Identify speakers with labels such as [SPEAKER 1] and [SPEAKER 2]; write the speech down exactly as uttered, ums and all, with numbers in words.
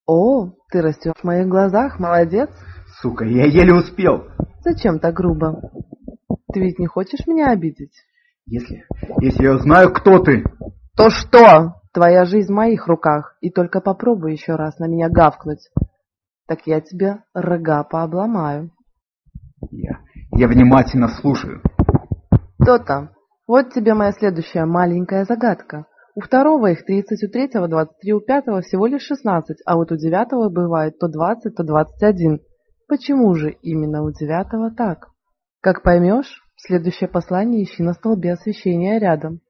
[SPEAKER 1] О, ты растешь в моих глазах, молодец.
[SPEAKER 2] Сука, я еле успел.
[SPEAKER 1] Зачем так грубо? Ты ведь не хочешь меня обидеть?
[SPEAKER 2] Если, если я узнаю, кто ты...
[SPEAKER 1] То что? Твоя жизнь в моих руках, и только попробуй еще раз на меня гавкнуть. Так я тебе рога пообломаю.
[SPEAKER 2] Я, я внимательно слушаю.
[SPEAKER 1] То-то. Вот тебе моя следующая маленькая загадка. У второго их тридцать, у третьего двадцать три, у пятого всего лишь шестнадцать, а вот у девятого бывает то двадцать, то двадцать один. Почему же именно у девятого так? Как поймешь, следующее послание ищи на столбе освещения рядом.